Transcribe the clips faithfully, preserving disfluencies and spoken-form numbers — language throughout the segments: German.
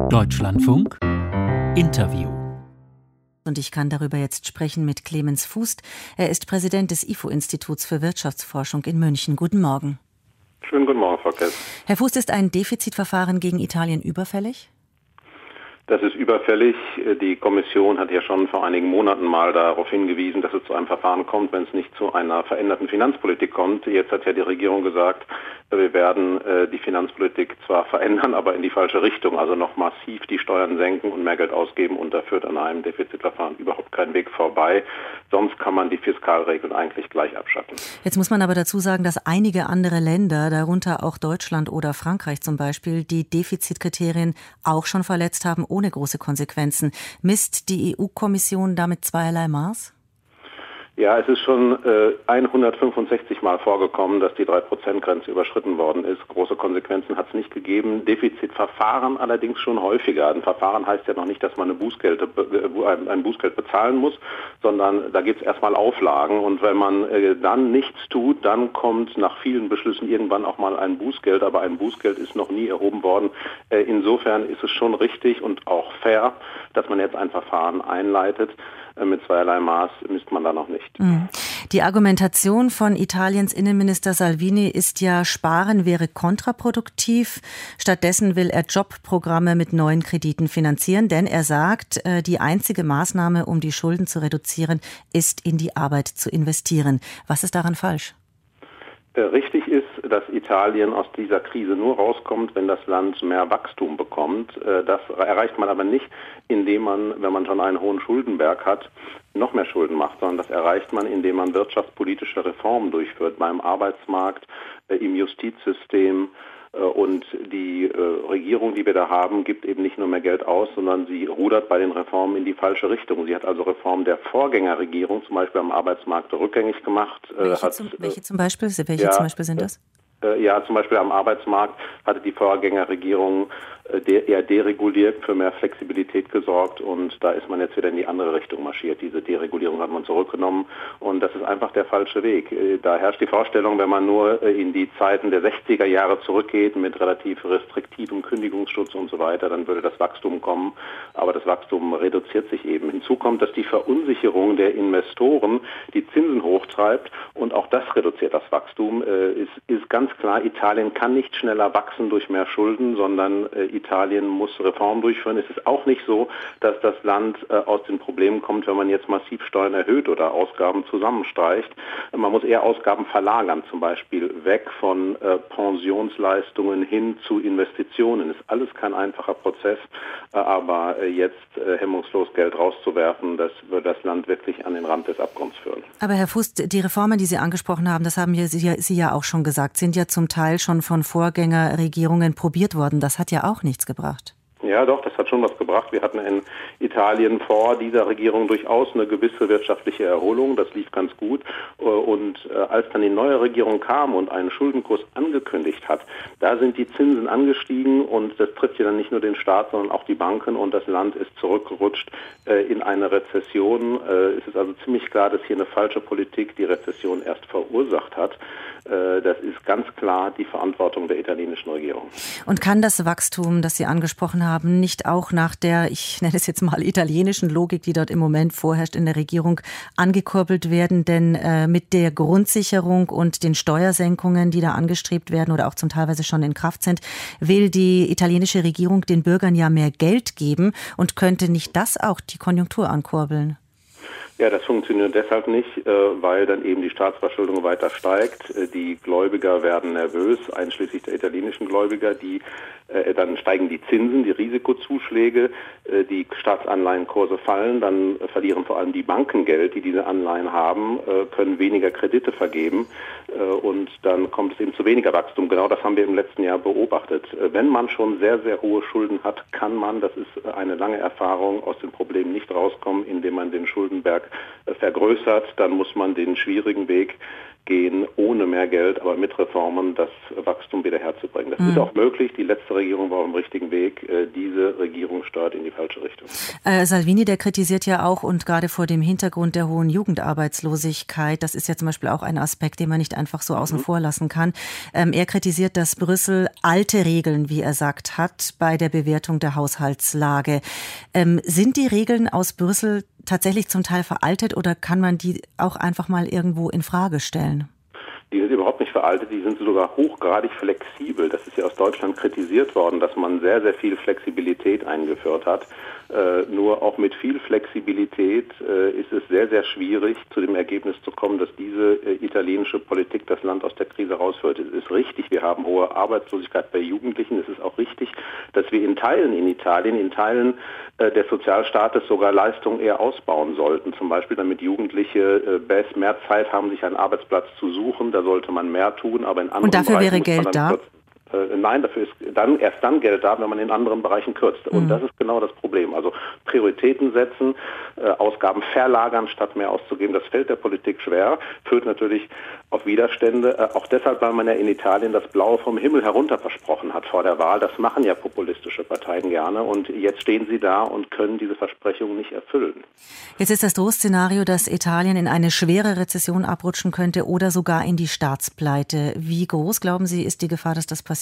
Deutschlandfunk Interview. Und ich kann darüber jetzt sprechen mit Clemens Fußt. Er ist Präsident des I F O-Instituts für Wirtschaftsforschung in München. Guten Morgen. Schönen guten Morgen, Frau Kess. Herr Fußt, ist ein Defizitverfahren gegen Italien überfällig? Das ist überfällig. Die Kommission hat ja schon vor einigen Monaten mal darauf hingewiesen, dass es zu einem Verfahren kommt, wenn es nicht zu einer veränderten Finanzpolitik kommt. Jetzt hat ja die Regierung gesagt, wir werden äh, die Finanzpolitik zwar verändern, aber in die falsche Richtung, also noch massiv die Steuern senken und mehr Geld ausgeben, und da führt an einem Defizitverfahren überhaupt kein Weg vorbei. Sonst kann man die Fiskalregeln eigentlich gleich abschaffen. Jetzt muss man aber dazu sagen, dass einige andere Länder, darunter auch Deutschland oder Frankreich zum Beispiel, die Defizitkriterien auch schon verletzt haben, ohne große Konsequenzen. Misst die E U-Kommission damit zweierlei Maß? Ja, es ist schon äh, hundertfünfundsechzig Mal vorgekommen, dass die drei Prozent Grenze überschritten worden ist. Große Konsequenzen hat es nicht gegeben. Defizitverfahren allerdings schon häufiger. Ein Verfahren heißt ja noch nicht, dass man eine Bußgeld, äh, ein Bußgeld bezahlen muss, sondern da gibt es erstmal Auflagen. Und wenn man äh, dann nichts tut, dann kommt nach vielen Beschlüssen irgendwann auch mal ein Bußgeld. Aber ein Bußgeld ist noch nie erhoben worden. Äh, insofern ist es schon richtig und auch fair, dass man jetzt ein Verfahren einleitet. Mit zweierlei Maß misst man da noch nicht. Die Argumentation von Italiens Innenminister Salvini ist ja, Sparen wäre kontraproduktiv. Stattdessen will er Jobprogramme mit neuen Krediten finanzieren, denn er sagt, die einzige Maßnahme, um die Schulden zu reduzieren, ist, in die Arbeit zu investieren. Was ist daran falsch? Richtig ist, dass Italien aus dieser Krise nur rauskommt, wenn das Land mehr Wachstum bekommt. Das erreicht man aber nicht, indem man, wenn man schon einen hohen Schuldenberg hat, noch mehr Schulden macht, sondern das erreicht man, indem man wirtschaftspolitische Reformen durchführt, beim Arbeitsmarkt, im Justizsystem. Und die äh, Regierung, die wir da haben, gibt eben nicht nur mehr Geld aus, sondern sie rudert bei den Reformen in die falsche Richtung. Sie hat also Reformen der Vorgängerregierung, zum Beispiel am Arbeitsmarkt, rückgängig gemacht. Welche, hat, zum, welche zum Beispiel? Welche ja, zum Beispiel sind das? Äh, ja, zum Beispiel am Arbeitsmarkt hatte die Vorgängerregierung äh, eher dereguliert, für mehr Flexibilität gesorgt, und da ist man jetzt wieder in die andere Richtung marschiert. Diese Deregulierung hat man zurückgenommen, und das ist einfach der falsche Weg. Äh, da herrscht die Vorstellung, wenn man nur äh, in die Zeiten der sechziger Jahre zurückgeht mit relativ restriktivem Kündigungsschutz und so weiter, dann würde das Wachstum kommen, aber das Wachstum reduziert sich eben. Hinzu kommt, dass die Verunsicherung der Investoren die Zinsen hochtreibt, und auch das reduziert das Wachstum. Äh, ist, ist ganz klar, Italien kann nicht schneller wachsen durch mehr Schulden, sondern äh, Italien muss Reformen durchführen. Es ist auch nicht so, dass das Land äh, aus den Problemen kommt, wenn man jetzt massiv Steuern erhöht oder Ausgaben zusammenstreicht. Man muss eher Ausgaben verlagern, zum Beispiel weg von äh, Pensionsleistungen hin zu Investitionen. Ist alles kein einfacher Prozess, äh, aber äh, jetzt äh, hemmungslos Geld rauszuwerfen, das würde das Land wirklich an den Rand des Abgrunds führen. Aber Herr Fußt, die Reformen, die Sie angesprochen haben, das haben ja Sie, Sie ja auch schon gesagt, sind ja zum Teil schon von Vorgängerregierungen probiert worden. Das hat ja auch nichts gebracht. Ja, doch, das hat schon was gebracht. Wir hatten in Italien vor dieser Regierung durchaus eine gewisse wirtschaftliche Erholung. Das lief ganz gut. Und als dann die neue Regierung kam und einen Schuldenkurs angekündigt hat, da sind die Zinsen angestiegen, und das trifft ja dann nicht nur den Staat, sondern auch die Banken, und das Land ist zurückgerutscht in eine Rezession. Es ist also ziemlich klar, dass hier eine falsche Politik die Rezession erst verursacht hat. Das ist ganz klar die Verantwortung der italienischen Regierung. Und kann das Wachstum, das Sie angesprochen haben, nicht auch nach der, ich nenne es jetzt mal italienischen Logik, die dort im Moment vorherrscht in der Regierung, angekurbelt werden? Denn äh, mit der Grundsicherung und den Steuersenkungen, die da angestrebt werden oder auch zum teilweise schon in Kraft sind, will die italienische Regierung den Bürgern ja mehr Geld geben, und könnte nicht das auch die Konjunktur ankurbeln? Ja, das funktioniert deshalb nicht, weil dann eben die Staatsverschuldung weiter steigt. Die Gläubiger werden nervös, einschließlich der italienischen Gläubiger. Die, dann steigen die Zinsen, die Risikozuschläge, die Staatsanleihenkurse fallen. Dann verlieren vor allem die Banken Geld, die diese Anleihen haben, können weniger Kredite vergeben, und dann kommt es eben zu weniger Wachstum. Genau das haben wir im letzten Jahr beobachtet. Wenn man schon sehr, sehr hohe Schulden hat, kann man, das ist eine lange Erfahrung, aus den Problemen nicht rauskommen, indem man den Schuldenberg vergrößert. Dann muss man den schwierigen Weg gehen, ohne mehr Geld, aber mit Reformen das Wachstum wieder herzubringen. Das mhm. ist auch möglich. Die letzte Regierung war auf dem richtigen Weg. Diese Regierung steuert in die falsche Richtung. Äh, Salvini, der kritisiert ja auch, und gerade vor dem Hintergrund der hohen Jugendarbeitslosigkeit, das ist ja zum Beispiel auch ein Aspekt, den man nicht einfach so außen mhm. vor lassen kann. Ähm, er kritisiert, dass Brüssel alte Regeln, wie er sagt, hat bei der Bewertung der Haushaltslage. Ähm, sind die Regeln aus Brüssel tatsächlich zum Teil veraltet oder kann man die auch einfach mal irgendwo in Frage stellen? Die sind überhaupt nicht veraltet, die sind sogar hochgradig flexibel. Das ist ja aus Deutschland kritisiert worden, dass man sehr, sehr viel Flexibilität eingeführt hat. Äh, nur auch mit viel Flexibilität äh, ist es sehr, sehr schwierig, zu dem Ergebnis zu kommen, dass diese äh, italienische Politik das Land aus der Krise rausführt. Es ist richtig, wir haben hohe Arbeitslosigkeit bei Jugendlichen. Es ist auch richtig, dass wir in Teilen in Italien, in Teilen äh, des Sozialstaates sogar Leistungen eher ausbauen sollten. Zum Beispiel, damit Jugendliche äh, mehr Zeit haben, sich einen Arbeitsplatz zu suchen. Da sollte man mehr tun, aber in anderen Und dafür Bereichen wäre Geld da? Kurz Äh, nein, dafür ist dann erst dann Geld da, wenn man in anderen Bereichen kürzt. Und mhm. das ist genau das Problem. Also Prioritäten setzen, äh, Ausgaben verlagern, statt mehr auszugeben. Das fällt der Politik schwer, führt natürlich auf Widerstände. Äh, auch deshalb, weil man ja in Italien das Blaue vom Himmel herunter versprochen hat vor der Wahl. Das machen ja populistische Parteien gerne. Und jetzt stehen sie da und können diese Versprechungen nicht erfüllen. Jetzt ist das Drohszenario, dass Italien in eine schwere Rezession abrutschen könnte oder sogar in die Staatspleite. Wie groß, glauben Sie, ist die Gefahr, dass das passiert?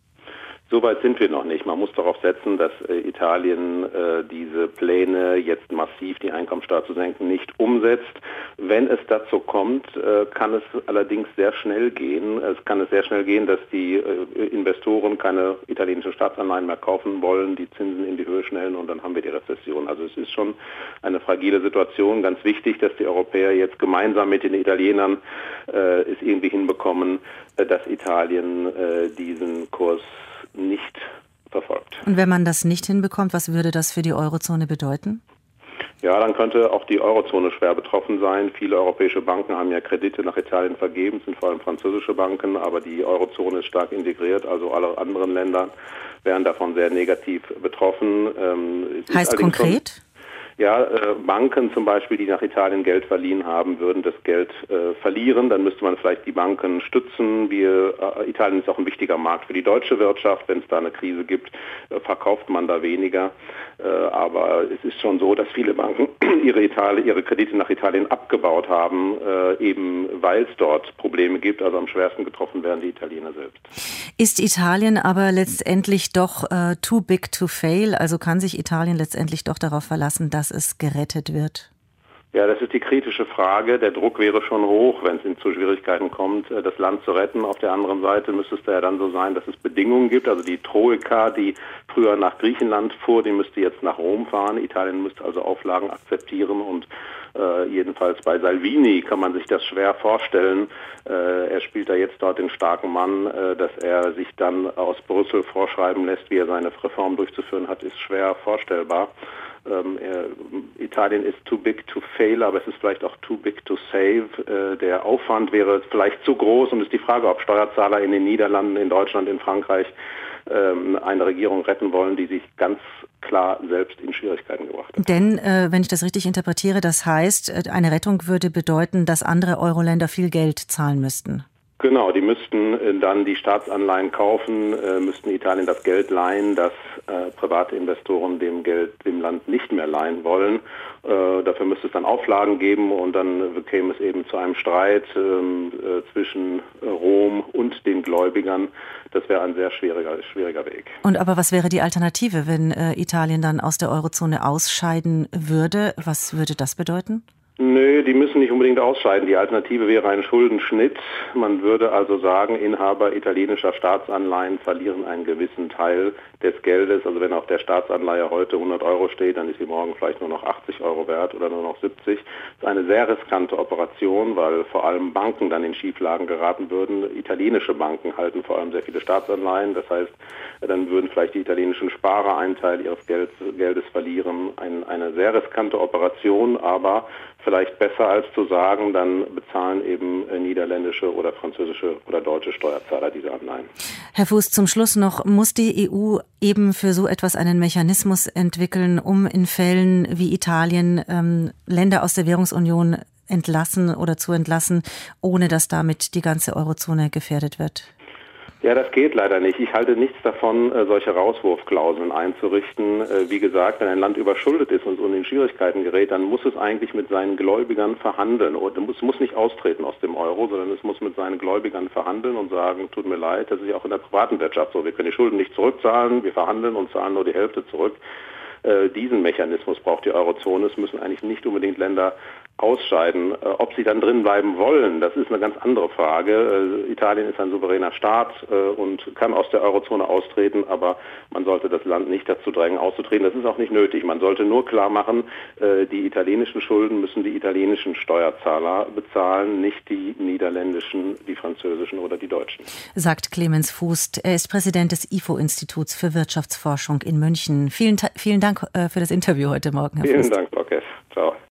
So weit sind wir noch nicht. Man muss darauf setzen, dass äh, Italien äh, diese Pläne, jetzt massiv die Einkommensteuer zu senken, nicht umsetzt. Wenn es dazu kommt, äh, kann es allerdings sehr schnell gehen. Es kann es sehr schnell gehen, dass die äh, Investoren keine italienischen Staatsanleihen mehr kaufen wollen, die Zinsen in die Höhe schnellen und dann haben wir die Rezession. Also es ist schon eine fragile Situation. Ganz wichtig, dass die Europäer jetzt gemeinsam mit den Italienern äh, es irgendwie hinbekommen, äh, dass Italien äh, diesen Kurs nicht verfolgt. Und wenn man das nicht hinbekommt, was würde das für die Eurozone bedeuten? Ja, dann könnte auch die Eurozone schwer betroffen sein. Viele europäische Banken haben ja Kredite nach Italien vergeben, es sind vor allem französische Banken, aber die Eurozone ist stark integriert, also alle anderen Länder wären davon sehr negativ betroffen. Ähm, heißt konkret? Ja, äh, Banken zum Beispiel, die nach Italien Geld verliehen haben, würden das Geld äh, verlieren. Dann müsste man vielleicht die Banken stützen. Wir, äh, Italien ist auch ein wichtiger Markt für die deutsche Wirtschaft. Wenn es da eine Krise gibt, äh, verkauft man da weniger. Äh, aber es ist schon so, dass viele Banken ihre, Italien, ihre Kredite nach Italien abgebaut haben, äh, eben weil es dort Probleme gibt. Also am schwersten getroffen werden die Italiener selbst. Ist Italien aber letztendlich doch äh, too big to fail? Also kann sich Italien letztendlich doch darauf verlassen, dass es gerettet wird? Ja, das ist die kritische Frage. Der Druck wäre schon hoch, wenn es zu Schwierigkeiten kommt, das Land zu retten. Auf der anderen Seite müsste es da ja dann so sein, dass es Bedingungen gibt. Also die Troika, die früher nach Griechenland fuhr, die müsste jetzt nach Rom fahren. Italien müsste also Auflagen akzeptieren und äh, jedenfalls bei Salvini kann man sich das schwer vorstellen. Äh, er spielt da jetzt dort den starken Mann, äh, dass er sich dann aus Brüssel vorschreiben lässt, wie er seine Reform durchzuführen hat, ist schwer vorstellbar. Ähm, äh, Italien ist too big to fail, aber es ist vielleicht auch too big to save. Äh, der Aufwand wäre vielleicht zu groß und es ist die Frage, ob Steuerzahler in den Niederlanden, in Deutschland, in Frankreich ähm, eine Regierung retten wollen, die sich ganz klar selbst in Schwierigkeiten gebracht hat. Denn, äh, wenn ich das richtig interpretiere, das heißt, eine Rettung würde bedeuten, dass andere Euro-Länder viel Geld zahlen müssten. Genau, die müssten äh, dann die Staatsanleihen kaufen, äh, müssten Italien das Geld leihen, das äh, private Investoren dem Geld dem Land nicht mehr leihen wollen. Äh, dafür müsste es dann Auflagen geben und dann käme es eben zu einem Streit ähm, äh, zwischen Rom und den Gläubigern. Das wäre ein sehr schwieriger, schwieriger Weg. Und aber was wäre die Alternative, wenn äh, Italien dann aus der Eurozone ausscheiden würde? Was würde das bedeuten? Nö, die müssen nicht unbedingt ausscheiden. Die Alternative wäre ein Schuldenschnitt. Man würde also sagen, Inhaber italienischer Staatsanleihen verlieren einen gewissen Teil des Geldes. Also wenn auf der Staatsanleihe heute hundert Euro steht, dann ist sie morgen vielleicht nur noch achtzig Euro wert oder nur noch siebzig. Das ist eine sehr riskante Operation, weil vor allem Banken dann in Schieflagen geraten würden. Italienische Banken halten vor allem sehr viele Staatsanleihen. Das heißt, dann würden vielleicht die italienischen Sparer einen Teil ihres Geldes, Geldes verlieren. Ein, eine sehr riskante Operation, aber vielleicht besser als zu sagen, dann bezahlen eben niederländische oder französische oder deutsche Steuerzahler diese Anleihen. Herr Fuß, zum Schluss noch, muss die E U eben für so etwas einen Mechanismus entwickeln, um in Fällen wie Italien ähm, Länder aus der Währungsunion entlassen oder zu entlassen, ohne dass damit die ganze Eurozone gefährdet wird? Ja, das geht leider nicht. Ich halte nichts davon, solche Rauswurfklauseln einzurichten. Wie gesagt, wenn ein Land überschuldet ist und in Schwierigkeiten gerät, dann muss es eigentlich mit seinen Gläubigern verhandeln. Es muss nicht austreten aus dem Euro, sondern es muss mit seinen Gläubigern verhandeln und sagen, tut mir leid, das ist ja auch in der privaten Wirtschaft so. Wir können die Schulden nicht zurückzahlen, wir verhandeln und zahlen nur die Hälfte zurück. Diesen Mechanismus braucht die Eurozone. Es müssen eigentlich nicht unbedingt Länder ausscheiden. Ob sie dann drin bleiben wollen, das ist eine ganz andere Frage. Italien ist ein souveräner Staat und kann aus der Eurozone austreten, aber man sollte das Land nicht dazu drängen, auszutreten. Das ist auch nicht nötig. Man sollte nur klar machen, die italienischen Schulden müssen die italienischen Steuerzahler bezahlen, nicht die niederländischen, die französischen oder die deutschen. Sagt Clemens Fuß. Er ist Präsident des I F O-Instituts für Wirtschaftsforschung in München. Vielen, vielen Dank für das Interview heute Morgen, Herr Fuß. Vielen Dank, Frau Keff. Ciao.